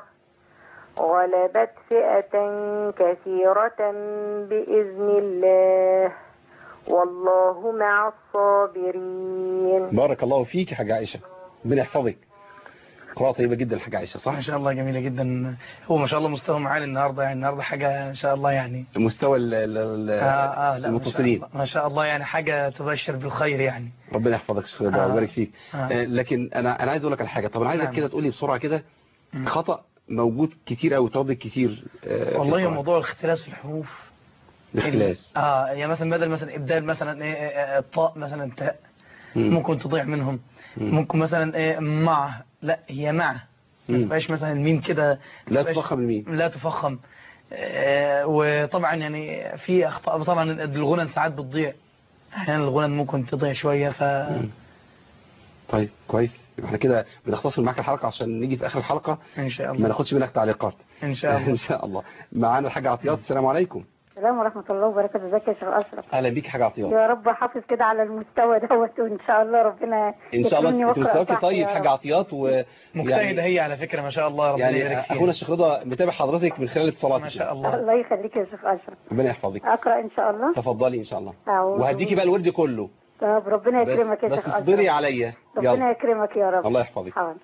غلبت فئة كثيرة بإذن الله والله مع الصابرين. بارك الله فيك يا حاجة عائشة، ربنا يحفظك. قراءة طيبة جدا الحاجة عائشة، صح؟ ما شاء الله جميلة جدا. هو ما شاء الله مستوى عالي النهاردة، يعني النهاردة حاجة ما شاء الله يعني مستوى ال ال آه آه لا المتصلين. ما شاء, ما شاء الله يعني حاجة تبشر بالخير يعني. ربنا يحفظك شيخ رضا ويبارك فيك. آه. آه لكن انا انا عايز اقول لك على حاجة. طب انا عايزك نعم. كده تقول لي بسرعة كده خطأ موجود كتير قوي، تردد كتير. آه والله موضوع الاختلاس في الحروف. الاختلاس. اه يعني مثلا بدل مثلا ابدال مثلا ايه الطاء مثلا تاء ممكن تضيع منهم. مم. ممكن مثلا ايه مع، لا هي مع ما تبقاش مثلا الميم كده، لا تفخم الميم، لا تفخم. آه وطبعا يعني في اخطاء طبعا. الغنن ساعات بتضيع احيانا، الغنن ممكن تضيع شويه ف مم. طيب كويس، احنا كده بنختصر معاك الحلقه عشان نيجي في اخر الحلقه ان شاء الله ما ناخدش منك تعليقات ان شاء الله. ان شاء الله. معانا الحاجه عطيات. السلام عليكم. السلام ورحمة الله وبركاته. ازيك يا شيخ أشرف؟ اهلا بيك حاجه عطيات. يا رب حافظ كده على المستوى دوت وان شاء الله ربنا ان شاء الله. انت مستواكي طيب حاجه عطيات ومجتهده يعني هي على فكره ما شاء الله. ربنا يعني يبارك فيها. اخونا الشيخ رضا متابع حضرتك من خلال اتصالاتك ما شاء الله. الله يخليك يا شيخ أشرف. ربنا يحفظك. اقرا ان شاء الله. تفضلي ان شاء الله. وهديكي بقى الورد كله. طب ربنا يكرمك يا شيخ أشرف. بس اصبري عليا. ربنا يكرمك يا رب. الله يحفظك. حاضر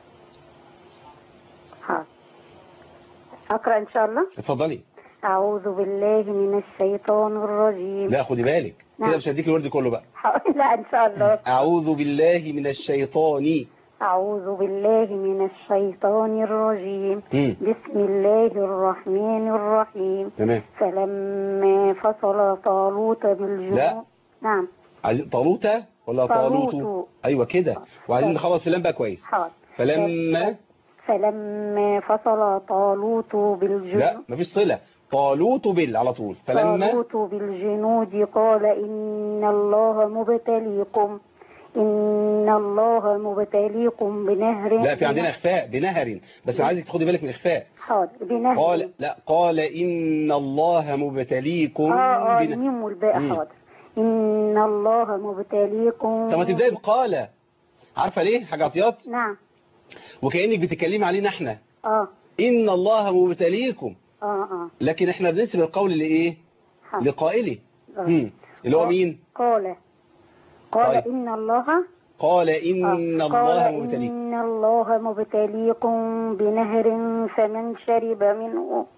حاضر. اقرا ان شاء الله. اتفضلي. أعوذ بالله من الشيطان الرجيم. لا خدي بالك كده مش هديك الورد كله بقى. لا إن شاء الله. أعوذ بالله من الشيطان. أعوذ بالله من الشيطان الرجيم. م. بسم الله الرحمن الرحيم. تمام. فلما فصل طالوت بالجنود. لا. نعم. عايزين طالوت ولا طالوت؟ طالوت. أيوة كده. وعايزين نخلص فلان بقى كويس. حاضر. فلما فلما فصل طالوت بالجنود. لا مفيش صلة. طالوت بال على طول. فلما طالوت بالجنود قال إن الله مبتليكم إن الله مبتليكم بنهر. لا في عندنا إخفاء بنهر، بس أنا عايزك تاخدي بالك من الإخفاء. حاضر. بنهر. قال لا قال إن الله مبتليكم. اه اه الميم والباء. حاضر. إن الله مبتليكم. طب ما تبدأي بقال. عارفة ليه حاجة عطيات؟ نعم. وكأنك بتتكلمي علينا احنا. اه إن الله مبتليكم. اه اه لكن احنا بننسب القول لإيه؟ لقائله. امم اللي هو مين؟ قال قال طيب. إن الله قال إن آه. الله قال مبتليكم. إن الله مبتليكم بنهر فمن شرب منه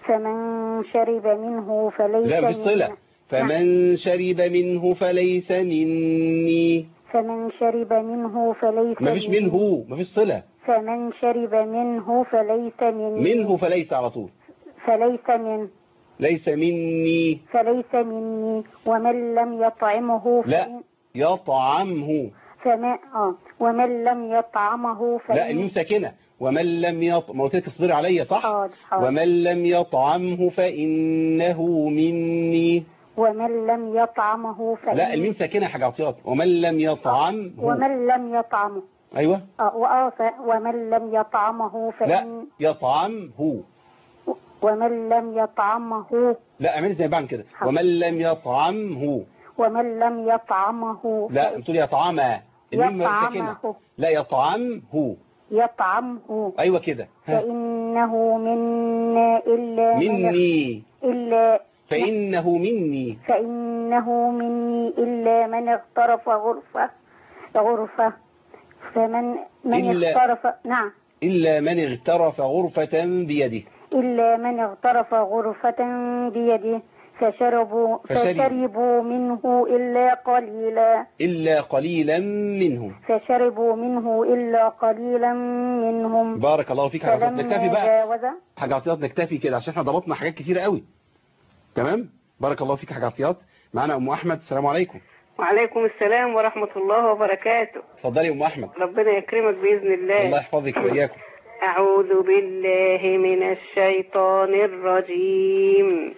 فمن شرب منه فليس لا بالصلة. فمن شرب منه فليس مني. فمن شرب منه فليس ما فيش منه، ما فيش صلة. فمن شرب منه فليس مني. منه فليس على طول. فليس من ليس مني. فليس مني ومن لم يطعمه لا يطعمه. فما اه ومن لم يطعمه فإن... لا الميم ساكنة. ومن لم يط... ما قلت لك اصبري عليا صح؟ حاضر حاضر. ومن لم يطعمه فإنه مني. ومن لم يطعمه فإن... لا الميم ساكنة يا حاج عطيات. ومن لم يطعمه. ومن لم يطعمه. ايوه. اه وآه ومن لم يطعمه فإن... لا يطعمه. ومن لم يطعمه. لا اعملي زي بعمل كده. ومن لم يطعمه. ومن لم يطعمه. لا بتقولي يطعمه. يطعمه. لا يطعمه. يطعمه. ايوه كده. فإنه منا إلا مني. إلا فإنه مني. فإنه مني إلا من اغترف غرفة غرفة فمن من إلا اغترف نعم إلا من اغترف غرفة بيده. إلا من اغترف غرفة بيده فشربوا فشربوا منه إلا قليلا. إلا قليلا منهم. فشربوا منه إلا قليلا منهم. بارك الله فيك. حاجة نكتفي بقى. حاجة عطيات نكتفي كده عشان احنا ضبطنا حاجات كتيرة قوي. تمام. بارك الله فيك حاجة عطيات. معنا أم أحمد. السلام عليكم. وعليكم السلام ورحمة الله وبركاته. اتفضلي يا أم أحمد. ربنا يكرمك بإذن الله. الله يحفظك وإياكم. أعوذ بالله من الشيطان الرجيم.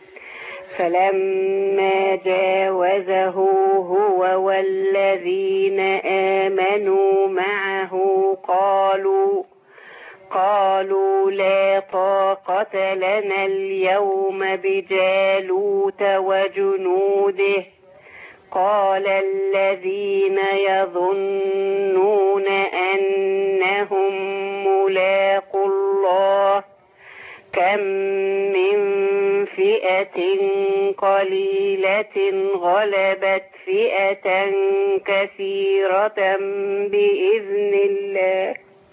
فلما جاوزه هو والذين آمنوا معه قالوا قالوا لا طاقة لنا اليوم بجالوت وجنوده. قال الذين يظنون أنهم ملاقو الله كم من فئة قليلة غلبت فئة كثيرة بإذن الله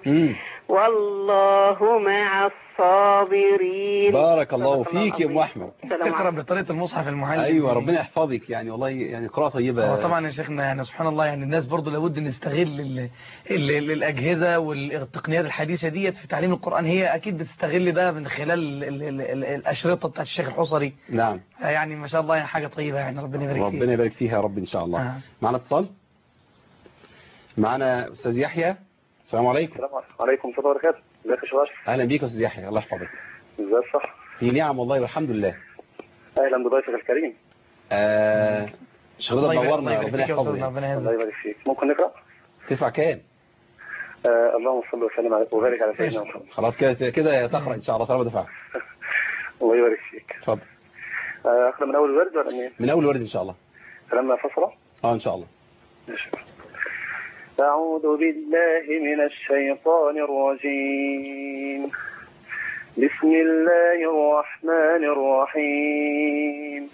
والله مع الصابرين. بارك الله فيك يا ام احمد. تقرا بطريقه المصحف المعلم. ايوه ربنا يحفظك يعني والله يعني قراءه طيبه. طبعا يا شيخنا يعني سبحان الله يعني الناس برضو لابد نستغل ال ال الاجهزه والتقنيات الحديثه ديت في تعليم القران. هي اكيد بتستغل ده من خلال ال ال ال الاشرطه بتاعت الشيخ الحصري. نعم. يعني ما شاء الله يعني حاجه طيبه يعني ربنا يبارك فيها. ربنا يبارك فيها يا رب ان شاء الله. آه. معنا اتصال. معنا استاذ يحيى. السلام عليكم. السلام عليكم ورحمه الله وبركاته. ازيك يا شباب؟ اهلا بيك يا استاذ يحيى الله يحفظك. ازاي الصح؟ في نعم والله والحمد لله. اهلا بضيفك الكريم. آه شغلنا نورنا ربنا يحفظك. الله يبارك فيك. ممكن نقرا؟ تدفع كام؟ آه اللهم صل وسلم على وبارك على سيدنا محمد. خلاص كده كده تقرا ان شاء الله طالما دفعت. الله يبارك فيك. اتفضل. آه اقرا من اول الورد ولا منين؟ من اول الورد ان شاء الله. فلما فصل؟ اه ان شاء الله. ماشي. أعوذ بالله من الشيطان الرجيم. بسم الله الرحمن الرحيم.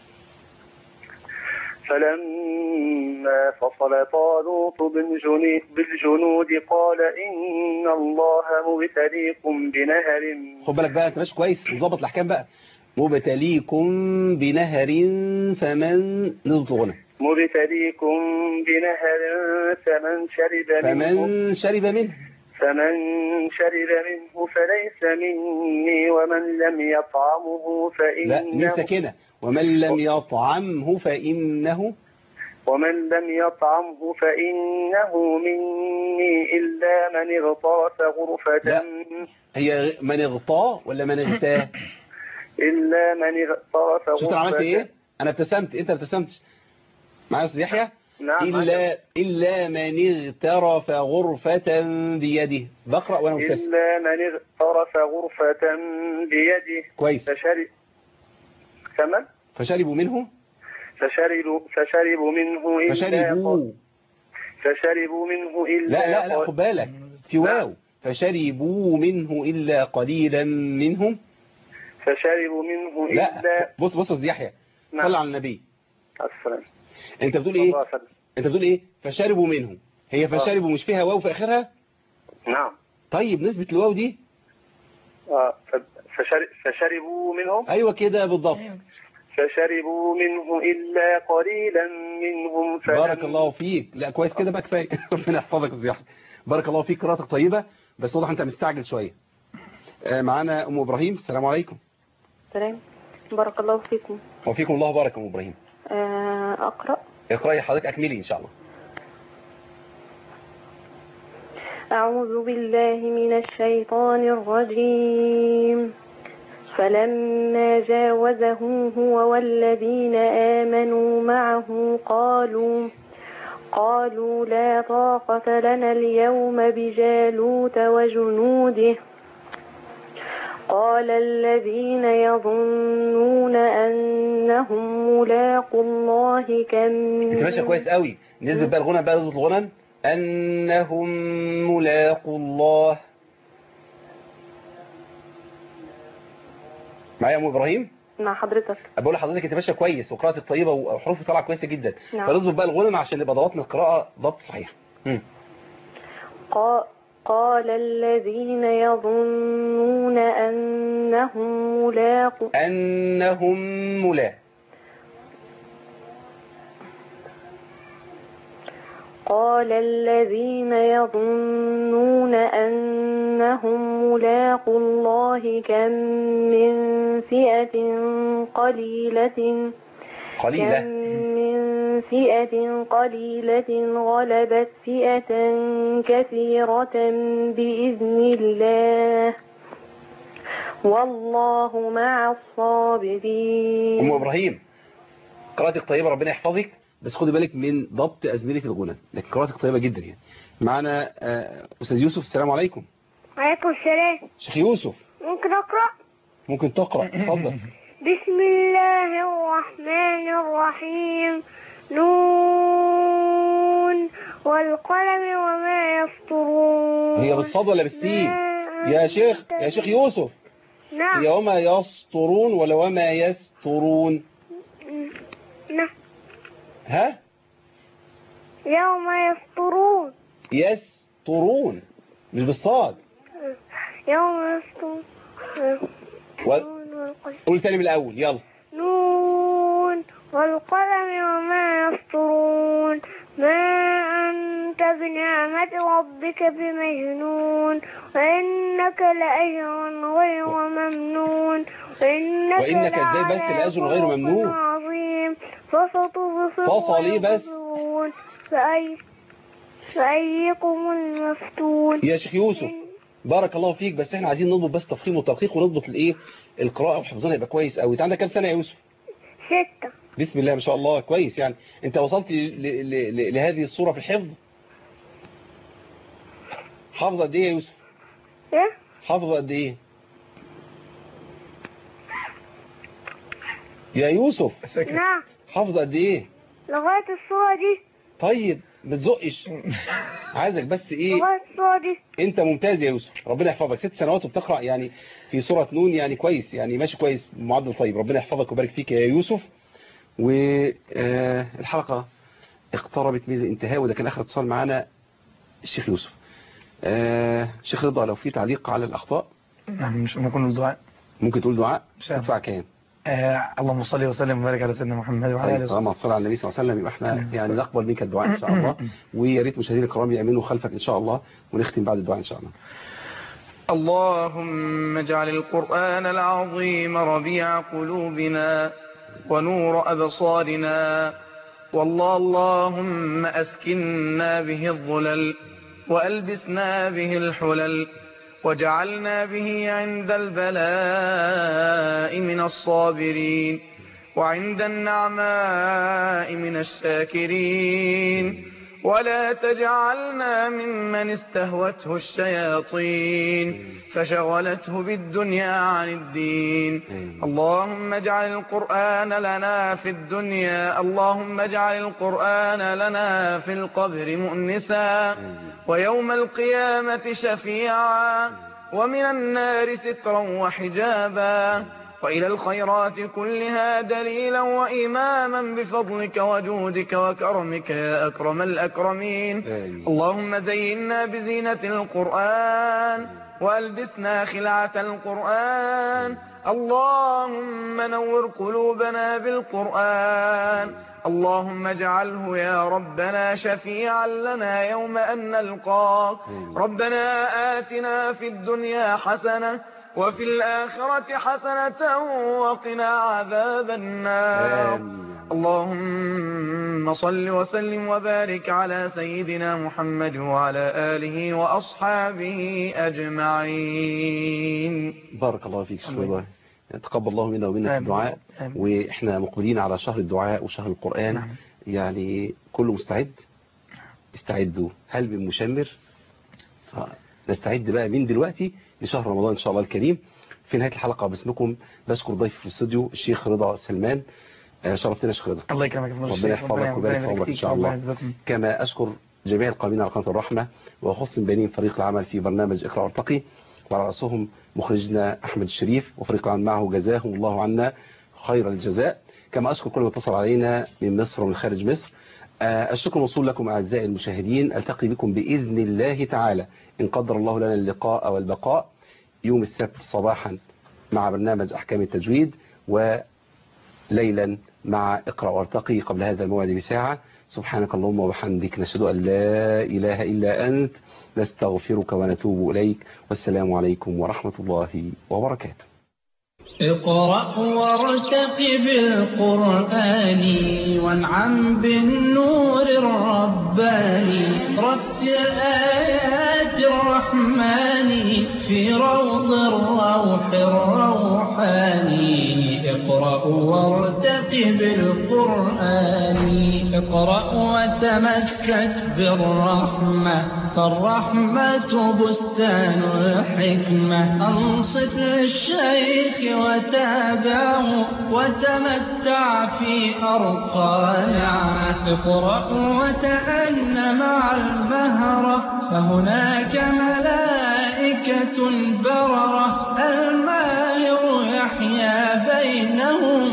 فلما فصل طالوت بالجنود قال إن الله مبتليكم بنهر. خد بالك بقى انت ماشي كويس وظبط الأحكام بقى. مبتليكم بنهر فمن نزلت غنى. مبتليكم بنهر فمن شرب منه فمن شرب منه فمن شرب منه فليس مني ومن لم يطعمه فإنه. لا من سكنة. ومن لم يطعمه فإنه. ومن لم يطعمه فإنه مني إلا من اغترف غرفة. لا هي من اغطاه ولا من اغتاه؟ إلا من اغترف غرفة. شفت عملت ايه؟ انا ابتسمت انت ابتسمتش. معايا استاذ يحيى؟ نعم. إلا إلا من اغترف غرفة بيده. بقرأ وانا مبتسم. إلا من اغترف غرفة بيده. كويس. فشرب كمان فشربوا منه فشربوا فشربوا منه إلا فشربوا فشربوا منه إلا لا لا لا خد بالك في واو. فشربوا منه إلا قليلا منهم. فشربوا منه لا. إلا. بص بص يا يحيى. نعم. صل على النبي. السلام. انت بتقول ايه؟ انت بتقول ايه؟ فشربوا منه. هي فشربوا مش فيها واو في اخرها؟ نعم. طيب نسبة الواو دي؟ اه فشر... فشربوا منه. ايوه كده بالضبط. فشربوا منه إلا قليلا منهم فلم... بارك الله فيك. لا كويس كده بقى كفايه. ربنا يحفظك الزياح. بارك الله فيك، قراءتك طيبة بس واضح انت مستعجل شوية. آه معانا ام ابراهيم. السلام عليكم. السلام. بارك الله فيكم. وفيكم الله بارك. ام ابراهيم آه اقرأ. اقرأي حضرتك، اكملي ان شاء الله. أعوذ بالله من الشيطان الرجيم. فلما جاوزه هو والذين آمنوا معه قالوا قالوا لا طاقة لنا اليوم بجالوت وجنوده قال الذين يظنون أنهم ملاقوا الله كم. انت ماشيه كويس قوي. نزل بقى الغنى بقى، نزل الغنى أنهم ملاقوا الله. معايا ام ابراهيم؟ مع حضرتك. بقول لحضرتك انت ماشيه كويس وقراءتك طيبه وحروفك طالعه كويسه جدا. نعم. فنظبط بقى الغنى عشان نبقى ضبطنا القراءه ضبط صحيح. امم قا... قال الذين يظنون أنهم ملاقوا أنهم ملاقوا قال الذين يظنون أنهم ملاقوا الله كم من فئة قليلة قليلة كم من فئة قليلة غلبت فئة كثيرة بإذن الله والله مع الصابرين. أم إبراهيم قراءتك طيبة ربنا يحفظك، بس خدي بالك من ضبط أزمنة الغنى، لكن قراءتك طيبة جدا يعني. معنا أستاذ يوسف. السلام عليكم. وعليكم السلام. شيخ يوسف ممكن أقرأ؟ ممكن تقرأ، اتفضل. بسم الله الرحمن الرحيم. نون والقلم وما يسطرون. هي بالصاد ولا بالسين يا شيخ؟ يا شيخ يوسف. نعم. هي وما يسطرون ولا وما يسطرون؟ نعم. ها؟ يوم يسطرون. يسطرون مش بالصاد. يوم يسطرون. و... قول تاني من الأول يلا. نون والقلم وما يسطرون. ما أنت بنعمة ربك بمجنون وإنك لأجر غير ممنون وإنك, وإنك ازاي بس الأجر غير ممنون عظيم فستبصر فصلي بس فأي فأيكم المفتون. يا شيخ يوسف بارك الله فيك، بس احنا عايزين نضبط بس تفخيم وتدقيق ونضبط الايه القراءه وحفظنا يبقى كويس قوي. انت عندك كام سنه يا يوسف؟ ستة. بسم الله ما شاء الله كويس. يعني انت وصلت ل... ل... ل... لهذه الصوره في الحفظ؟ حافظ قد ايه يا يوسف؟ ايه؟ حافظ قد ايه يا يوسف؟ نعم. حافظ قد ايه لغايه الصوره دي؟ طيب ما تزقش. عايزك بس ايه لغايه الصوره دي. انت ممتاز يا يوسف ربنا يحفظك. ست سنوات وبتقرا يعني في سوره نون، يعني كويس، يعني ماشي كويس معدل طيب. ربنا يحفظك ويبارك فيك يا يوسف. والحلقه اقتربت من الانتهاء، وده كان اخر اتصال معانا الشيخ يوسف. آه شيخ رضا لو في تعليق على الاخطاء. نعم مش ممكن الدعاء. ممكن تقول دعاء تدفع كام؟ آه اللهم صل وسلم وبارك على سيدنا محمد وعلى اله وصحبه. طالما صلى على النبي صلى الله عليه وسلم يبقى احنا يعني نقبل منك الدعاء ان شاء الله، ويا ريت مشاهدينا الكرام يامنوا خلفك ان شاء الله، ونختم بعد الدعاء ان شاء الله. اللهم اجعل القرآن العظيم ربيع قلوبنا ونور أبصارنا، والله اللهم أسكننا به الظلل وألبسنا به الحلل، وجعلنا به عند البلاء من الصابرين، وعند النعماء من الشاكرين، ولا تجعلنا ممن استهوته الشياطين فشغلته بالدنيا عن الدين. اللهم اجعل القرآن لنا في الدنيا اللهم اجعل القرآن لنا في القبر مؤنسا، ويوم القيامة شفيعا، ومن النار سترا وحجابا، وإلى الخيرات كلها دليلا وإماما بفضلك وجودك وكرمك يا أكرم الأكرمين. اللهم زينا بزينة القرآن وألبسنا خلعة القرآن. اللهم نور قلوبنا بالقرآن. اللهم اجعله يا ربنا شفيعا لنا يوم أن نلقاك. ربنا آتنا في الدنيا حسنة وفي الآخرة حسنة وقنا عذاب النار. اللهم صل وسلم وبارك على سيدنا محمد وعلى آله وأصحابه أجمعين. بارك الله فيك شيخ رضا، تقبل الله منا ومنك الدعاء. وإحنا مقبلين على شهر الدعاء وشهر القرآن. نعم. يعني كله مستعد، استعدوا هل بالمشمر. نستعد بقى من دلوقتي لشهر رمضان إن شاء الله الكريم. في نهاية الحلقة باسمكم بشكر ضيفي في الاستوديو الشيخ رضا سلمان. شرفتنا يا شيخ رضا. الله يكرمك. ربنا يحفظك ويبارك في عمرك ان شاء الله. كما اشكر جميع القائمين على قناه الرحمه وخص بنين فريق العمل في برنامج اقرا وارتقي، وعلى راسهم مخرجنا احمد الشريف وفريق العمل معه جزاهم الله عنا خير الجزاء. كما اشكر كل من اتصل علينا من مصر ومن خارج مصر. الشكر موصول لكم اعزائي المشاهدين. التقي بكم باذن الله تعالى ان قدر الله لنا اللقاء والبقاء يوم السبت صباحا مع برنامج احكام التجويد، وليلا مع اقرأ وارتقي قبل هذا الموعد بساعة. سبحانك اللهم وبحمدك، نشهد أن لا إله إلا أنت، نستغفرك ونتوب إليك، والسلام عليكم ورحمة الله وبركاته. اقرأ وارتقب بالقرآن وانعم بالنور الرباني، رتل آيات الرحمن في روض الروح الروحاني. اقرأ وارتقب بالقرآن، اقرأ وتمسك بالرحمة، فالرحمة بستان الحكمة. أنصت للشيخ وتابعه وتمتع في أرقى نعمة. اقرأ وتأن مع المهرة، فهناك ملائكة بررة. الماهر يحيا بينهم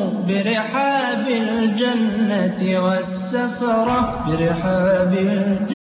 برحاب الجنة والسفرة، برحاب الجنة